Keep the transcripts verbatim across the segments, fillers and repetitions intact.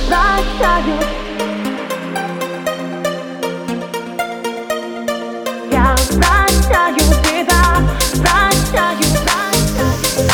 прощаю. Я прощаю тебя, прощаю, прощаю.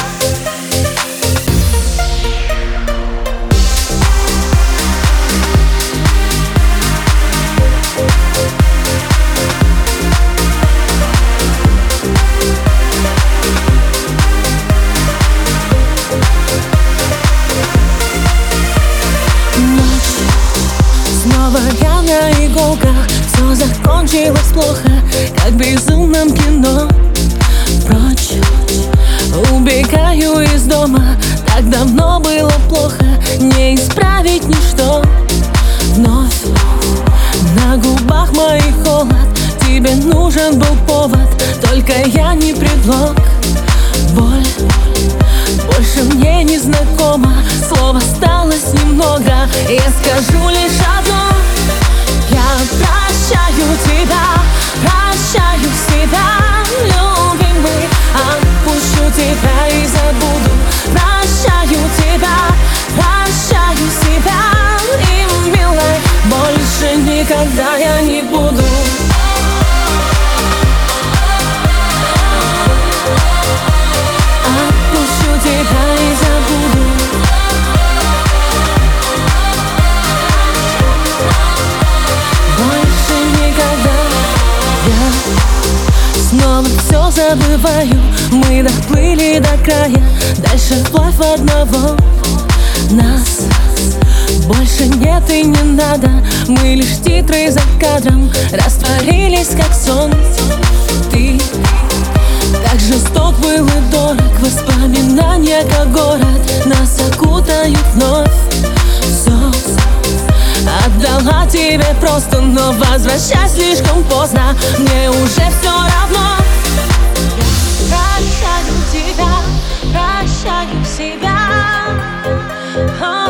Снова я на иголках, все закончилось плохо, как в безумном кино. Прочь, убегаю из дома, так давно было плохо, не исправить ничто. Вновь на губах моих холод, тебе нужен был повод, только я не предлог. Боль больше мне не знакома, слов осталось немного, я скажу лишь одно: я прощаю тебя, прощаю себя, любимый, отпущу тебя и забуду. Прощаю тебя, прощаю себя, и, милая, больше никогда я не буду. Отпущу тебя и забуду. Больше никогда. Я снова все забываю, мы доплыли до края, дальше вплавь одного нас больше нет и не надо. Мы лишь титры за кадром, растворились как сон. Ты так жесток был и дорог, воспоминания как город нас окутают вновь. Все отдала тебе просто, но возвращай слишком поздно, мне уже все равно. Прощаю тебя, прощаю себя.